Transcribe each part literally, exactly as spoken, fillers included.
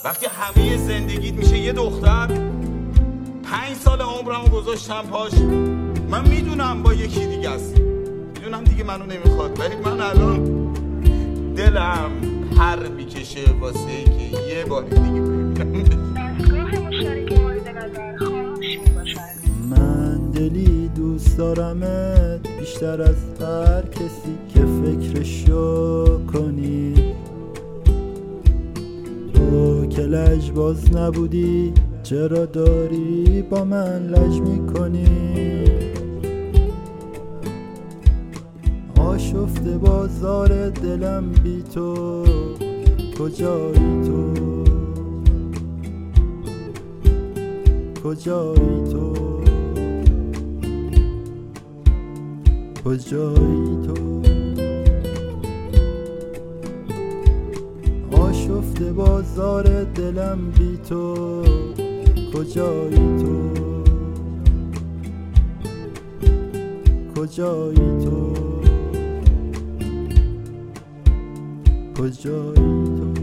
وقتی همه زندگیت میشه یه دختر، پنج سال عمرمو گذاشتم پاش. من میدونم با یکی دیگه است، میدونم دیگه منو نمیخواد، ولی من الان دلم پر میکشه واسه که یه بار دیگه ببینم. دستگاه مشترک مورد نظر خاموش میباشد. من دلی دوست دارمت بیشتر از هر کسی که فکرشو کنی. تو که لجباز نبودی چرا داری با من لج میکنی؟ آشفته بازار دلم بی تو، کجایی تو؟ کجایی تو؟ کجایی تو؟ آشفته بازار دلم بی تو، کجایی تو؟ کجایی تو؟ کجایی تو؟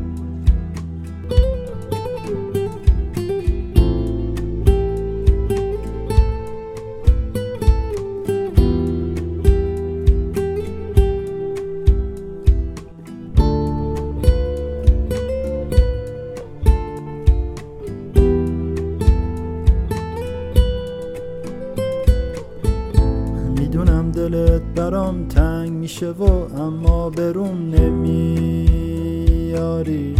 میدونم دلت برام تنگ میشه و اما بروم نمیاری.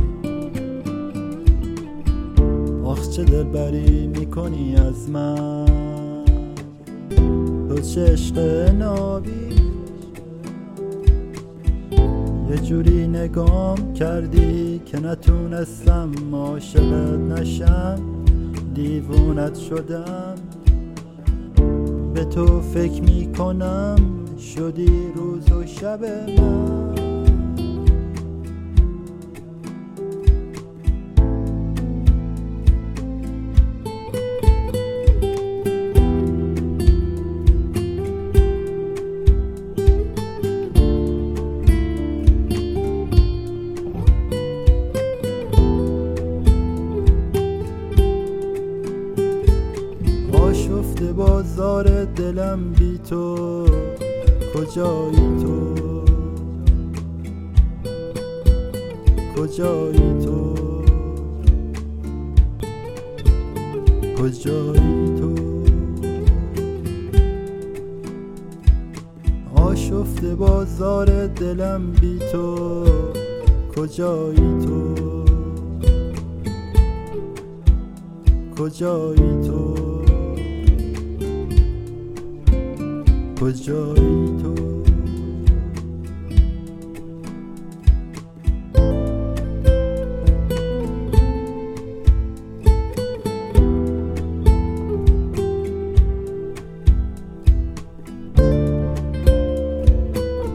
آخ چه دلبری میکنی از من، تو چه عشق نابی. یه جوری نگام کردی که نتونستم عاشقت نشم، دیوونت شدم. به تو فکر میکنم شدی روز و شب من. آشفته بازار دلم بی تو، کجایی تو؟ کجایی تو؟ کجایی تو؟ آشفته بازار دلم بی تو، کجایی تو؟ کجایی تو؟ کجایی تو؟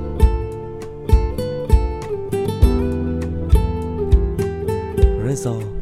رضا